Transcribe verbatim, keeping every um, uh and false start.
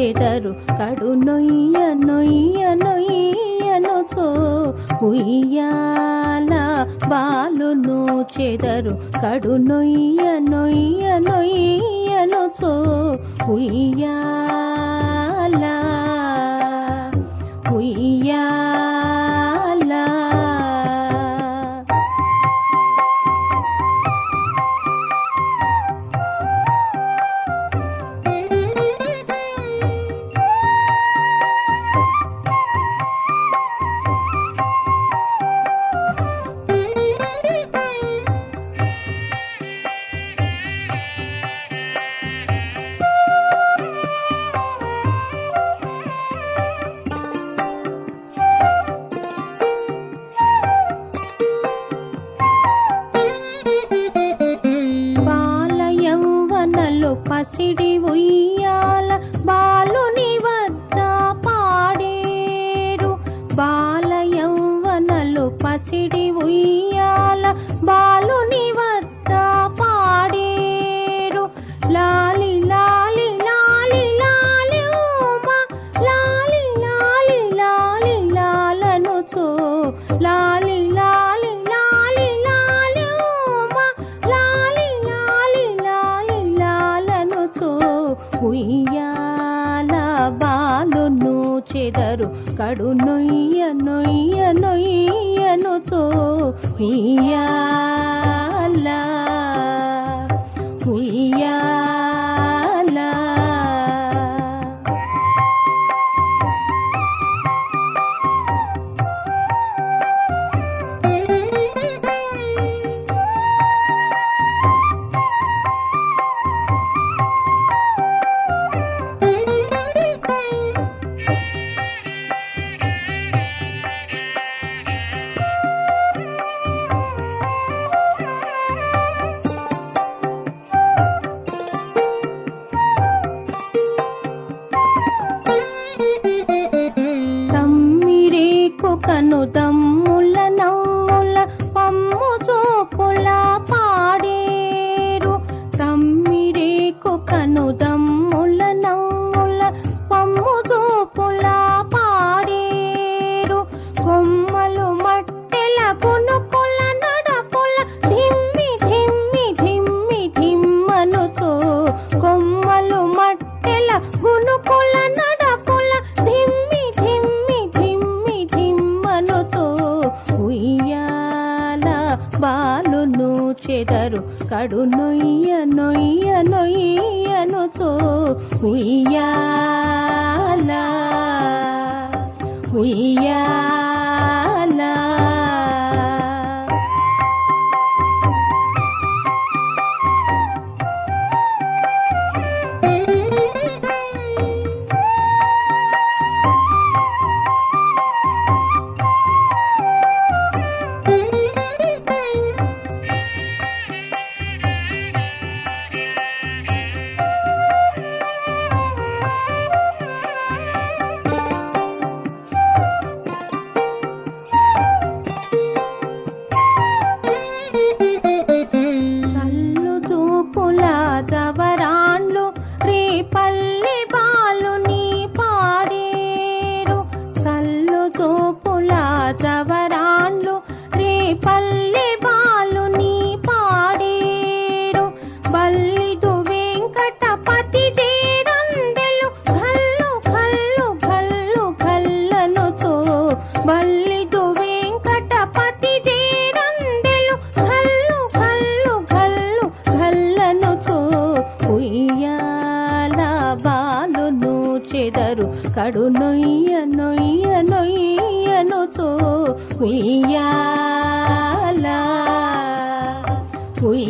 చెదరు కడు నొయ్య నొయ్య నొయ్యనుచో ఉయ్యాల బాలును చెదరు కడు నొయ్య నొయ్య నొయ్యనుచో ఉయ్యాల ఉయ్యాల. పసిడి ఉయ్యాల బాలుని వద్ద పాడేరు బాల యౌవనలు పసిడి ఉయ్యాల బాలుని వద్ద పాడేరు లాలి లాలి లాలి లాలి ఉమా లాలి లాలి లాలి లాలనుచో లాలి లాలి లాలి లాలి ఉమా లాలి లాలి లాలి లాలనుచో ఉయ్యాల బాలును చెదరు కడు నొయ్య నొయ్య నొయ్యనుచో ఉయ్యాల ఉయ్యాల. కను దమ్ముల నవ్వుల పమ్ము చోపుల పాడేరు తమ్మిరేకు కను దమ్ముల నవ్వుల పమ్ము చోపుల పాడేరు కొమ్మలు మట్టెల కొనుకుల నడపుల ధిమ్మి ధిమ్మి ధిమ్మి ధిమ్మనుచో కొమ్మలు మట్టెల కొనుకుల నడపుల ధిమ్మి ధిమ్మి ధిమ్మి ధిమ్మనుచో ఉయ్యాల బాలును చెదరు కడు నొయ్య నొయ్య నొయ్యనుచో ఉయ్యాల ఉయ్యాల. జవరాండ్లు రేపల్లి బాలుని పాడేరు చల్లు చూపుల జవరాండ్లు రేపల్లి బాలుని పాడేరు బల్లిదు వెంకటపతి చేరందెలు కల్లు కల్లు కల్లు కల్లనుచో బల్లిదు వెంకటపతి చేరందెలు కల్లు కల్లు కల్లు కల్లనుచో ఉయ్యాల బాలును చెదరు కడు నొయ్య నొయ్య నొయ్యనుచో ఉయ్యాల ఉయ్యాల.